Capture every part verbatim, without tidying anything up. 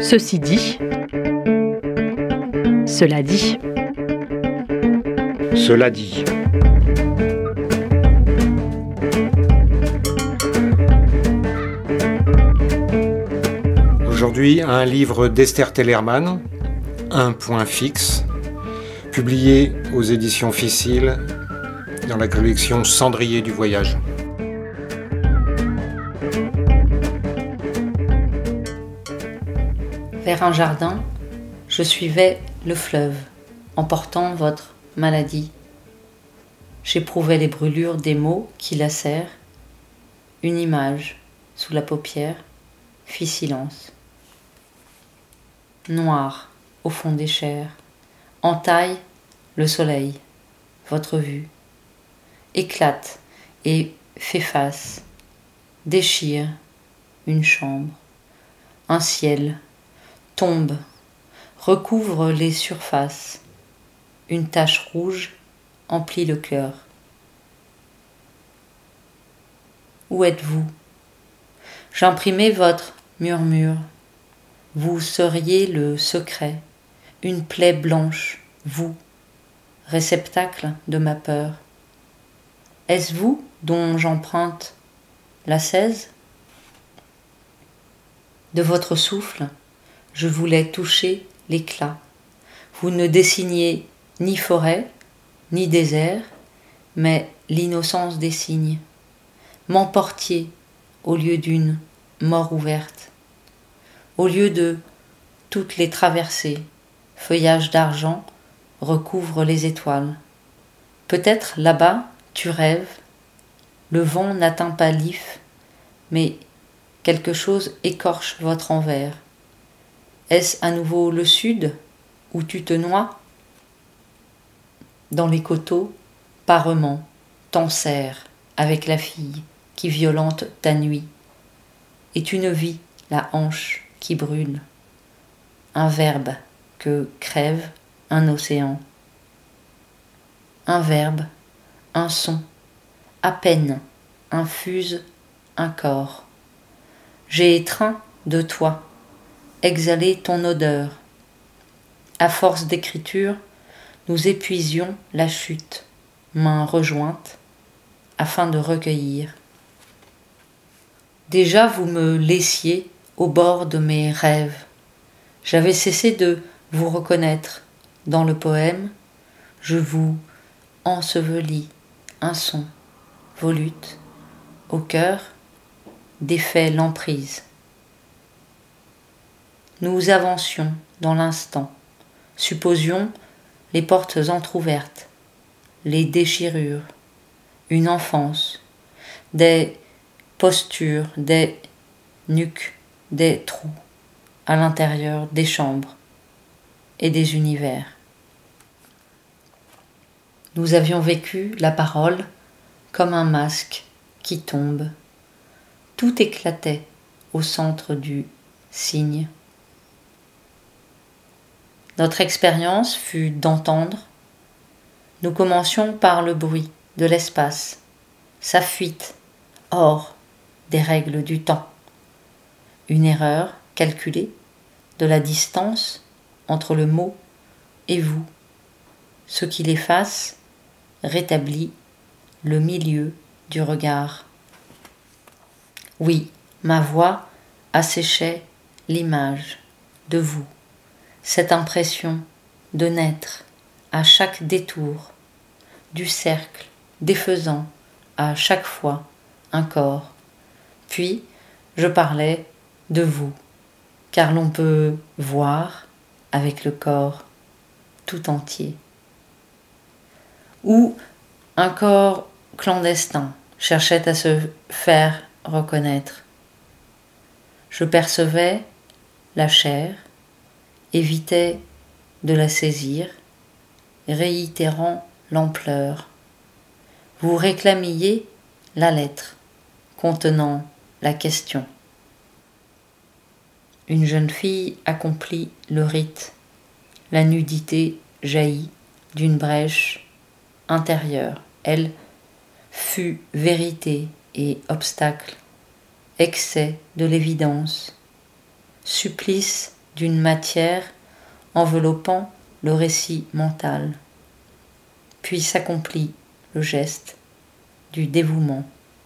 Ceci dit, cela dit. Cela dit. Aujourd'hui, un livre d'Esther Tellerman, Un point fixe, publié aux éditions Ficile dans la collection Cendrier du voyage. Vers un jardin, je suivais le fleuve, emportant votre maladie. J'éprouvais les brûlures des mots qui lacèrent. Une image, sous la paupière, fit silence. Noir, au fond des chairs, entaille le soleil, votre vue. Éclate et fait face, déchire une chambre, un ciel, tombe, recouvre les surfaces. Une tache rouge emplit le cœur. Où êtes-vous? J'imprimais votre murmure. Vous seriez le secret, une plaie blanche, vous, réceptacle de ma peur. Est-ce vous dont j'emprunte la seize? De votre souffle, je voulais toucher l'éclat. Vous ne dessiniez ni forêt, ni désert, mais l'innocence des cygnes. M'emportiez au lieu d'une mort ouverte. Au lieu de toutes les traversées, feuillage d'argent recouvre les étoiles. Peut-être là-bas tu rêves, le vent n'atteint pas l'if, mais quelque chose écorche votre envers. Est-ce à nouveau le sud où tu te noies? Dans les coteaux, parement, t'enserres avec la fille qui violente ta nuit, et tu ne vis la hanche qui brûle, un verbe que crève un océan. Un verbe, un son, à peine infuse un corps. J'ai étreint de toi, exhalé ton odeur. À force d'écriture, nous épuisions la chute, mains rejointes, afin de recueillir. Déjà vous me laissiez au bord de mes rêves. J'avais cessé de vous reconnaître. Dans le poème, je vous ensevelis, un son, volute, au cœur, défait l'emprise. Nous avancions dans l'instant, supposions les portes entr'ouvertes, les déchirures, une enfance, des postures, des nuques, des trous à l'intérieur des chambres et des univers. Nous avions vécu la parole comme un masque qui tombe. Tout éclatait au centre du signe. Notre expérience fut d'entendre. Nous commencions par le bruit de l'espace, sa fuite hors des règles du temps. Une erreur calculée de la distance entre le mot et vous. Ce qui l'efface rétablit le milieu du regard. Oui, ma voix asséchait l'image de vous, cette impression de naître à chaque détour du cercle défaisant à chaque fois un corps. Puis je parlais de vous, car l'on peut voir avec le corps tout entier. Ou un corps clandestin cherchait à se faire reconnaître. Je percevais la chair, évitais de la saisir, réitérant l'ampleur. Vous réclamiez la lettre contenant la question. Une jeune fille accomplit le rite. La nudité jaillit d'une brèche intérieure. Elle fut vérité et obstacle, excès de l'évidence, supplice d'une matière enveloppant le récit mental. Puis s'accomplit le geste du dévouement.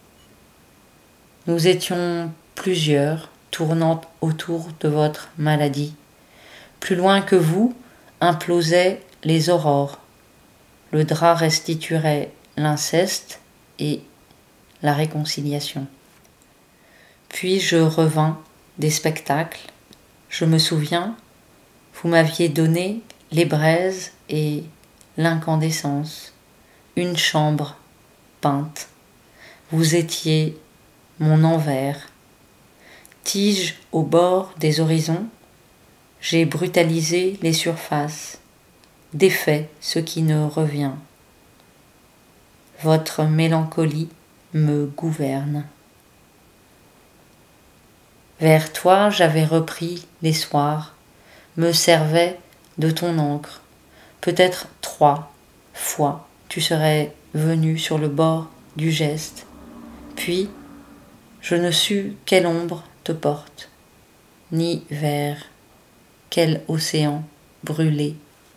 Nous étions plusieurs tournant autour de votre maladie. Plus loin que vous implosaient les aurores. Le drap restituerait l'inceste et la réconciliation. Puis je revins des spectacles. Je me souviens, vous m'aviez donné les braises et l'incandescence, une chambre peinte. Vous étiez mon envers. Tige au bord des horizons, j'ai brutalisé les surfaces, défait ce qui ne revient. Votre mélancolie me gouverne. Vers toi j'avais repris les soirs, me servais de ton encre. Peut-être trois fois tu serais venu sur le bord du geste, puis je ne sus quelle ombre te porte, ni vers quel océan brûlé.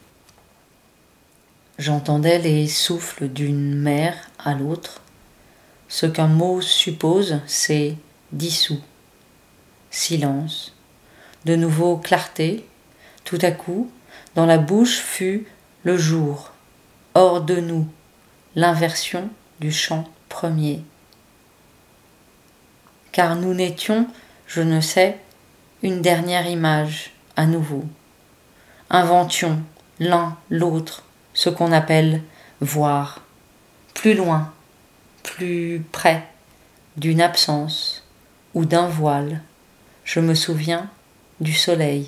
J'entendais les souffles d'une mer à l'autre. Ce qu'un mot suppose, c'est dissous. Silence. De nouveau clarté. Tout à coup, dans la bouche fut le jour. Hors de nous, l'inversion du chant premier. Car nous n'étions, je ne sais, une dernière image à nouveau. Inventions l'un l'autre ce qu'on appelle voir, plus loin, plus près d'une absence ou d'un voile. Je me souviens du soleil.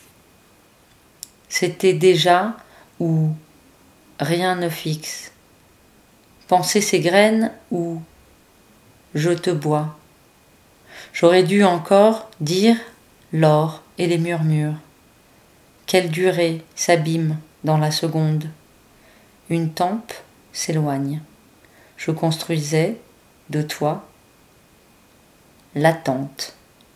C'était déjà où rien ne fixe. Penser ces graines où je te bois. J'aurais dû encore dire l'or et les murmures. Quelle durée s'abîme dans la seconde. Une tempe s'éloigne. Je construisais de toi l'attente.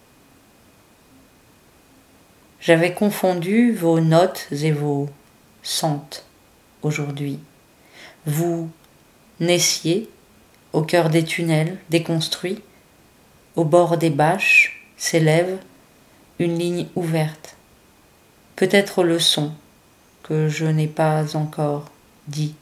J'avais confondu vos notes et vos sentes aujourd'hui. Vous naissiez au cœur des tunnels déconstruits, au bord des bâches s'élève une ligne ouverte. Peut-être le son que je n'ai pas encore dit.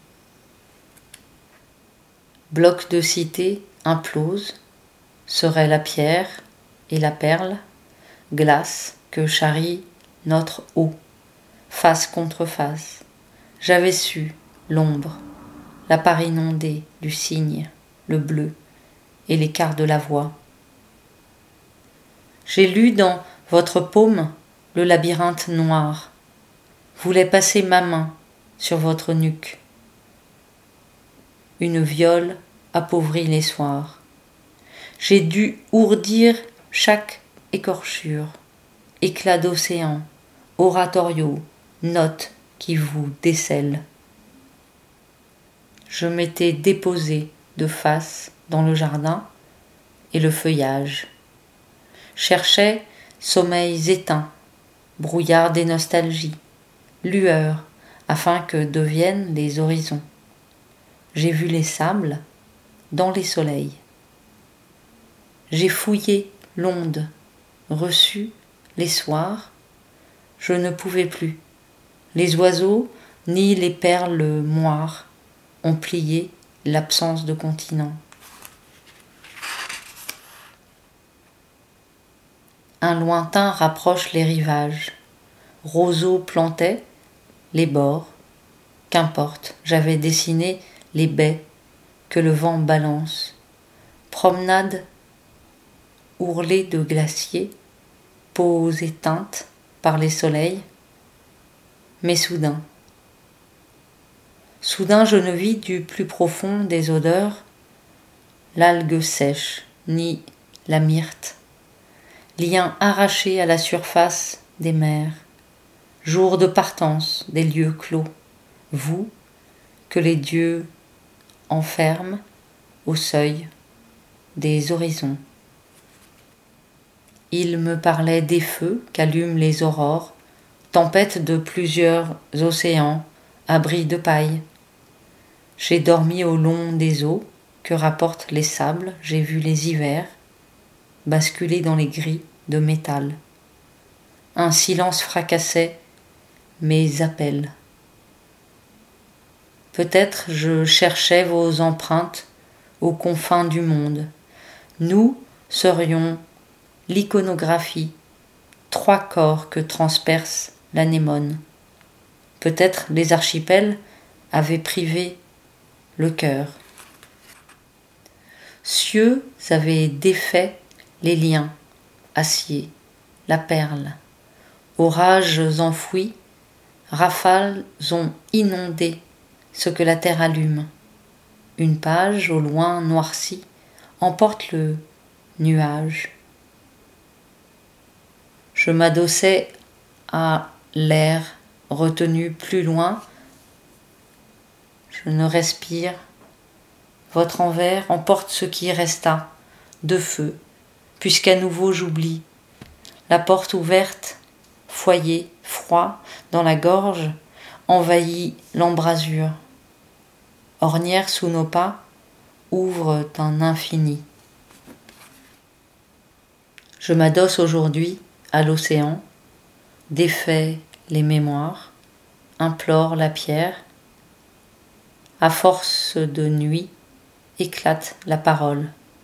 Bloc de cité implose, serait la pierre et la perle, glace que charrie notre eau, face contre face. J'avais su l'ombre, la part inondée du cygne, le bleu et l'écart de la voix. J'ai lu dans votre paume le labyrinthe noir, voulais passer ma main sur votre nuque. Une viole appauvrit les soirs. J'ai dû ourdir chaque écorchure, éclat d'océan, oratorio, notes qui vous décèlent. Je m'étais déposé de face dans le jardin et le feuillage. Cherchais sommeils éteints, brouillard des nostalgies, lueurs, afin que deviennent les horizons. J'ai vu les sables dans les soleils. J'ai fouillé l'onde, reçu les soirs. Je ne pouvais plus. Les oiseaux ni les perles moires ont plié l'absence de continent. Un lointain rapproche les rivages. Roseaux plantaient les bords. Qu'importe, j'avais dessiné les baies que le vent balance. Promenade ourlée de glaciers, peaux éteintes par les soleils. Mais soudain, soudain je ne vis du plus profond des odeurs l'algue sèche, ni la myrte, lien arraché à la surface des mers, jour de partance des lieux clos, vous que les dieux enferment au seuil des horizons. Il me parlait des feux qu'allument les aurores, tempêtes de plusieurs océans, abris de paille. J'ai dormi au long des eaux que rapportent les sables, j'ai vu les hivers basculer dans les gris de métal. Un silence fracassait mes appels. Peut-être je cherchais vos empreintes aux confins du monde. Nous serions l'iconographie, trois corps que transperce l'anémone. Peut-être les archipels avaient privé le cœur. Cieux avaient défait les liens, acier, la perle. Orages enfouis, rafales ont inondé ce que la terre allume. Une page au loin noircie emporte le nuage. Je m'adossais à l'air retenu plus loin. Je ne respire. Votre envers emporte ce qui resta de feu, puisqu'à nouveau j'oublie. La porte ouverte, foyer, froid, dans la gorge, envahit l'embrasure. Ornières sous nos pas ouvrent un infini. Je m'adosse aujourd'hui à l'océan, défais les mémoires, implore la pierre. À force de nuit, éclate la parole.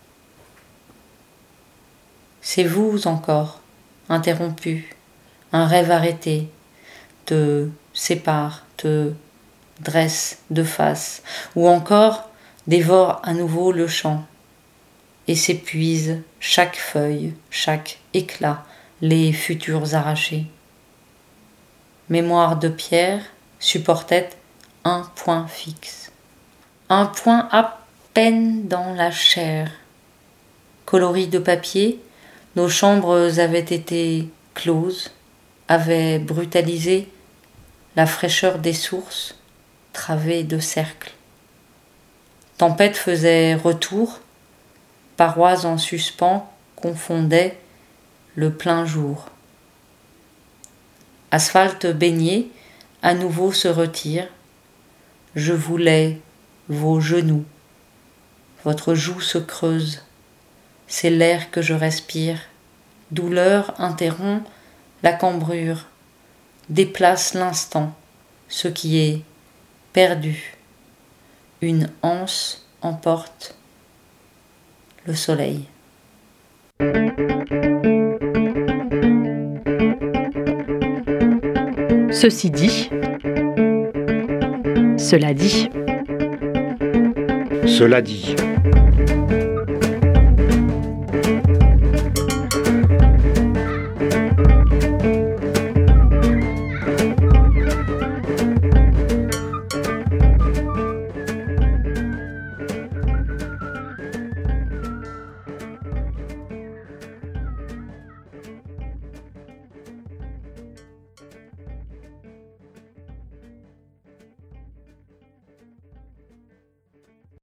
C'est vous encore, interrompu, un rêve arrêté, te sépare, te dresse de face, ou encore dévore à nouveau le chant, et s'épuise chaque feuille, chaque éclat, les futurs arrachés. Mémoire de pierre supportait un point fixe, un point à peine dans la chair. Coloris de papier, nos chambres avaient été closes, avaient brutalisé la fraîcheur des sources, travées de cercles. Tempête faisait retour, parois en suspens confondaient le plein jour. Asphalte baigné, à nouveau se retire. Je voulais vos genoux. Votre joue se creuse. C'est l'air que je respire. Douleur interrompt la cambrure, déplace l'instant, ce qui est perdu. Une anse emporte le soleil. Ceci dit, cela dit. Cela dit.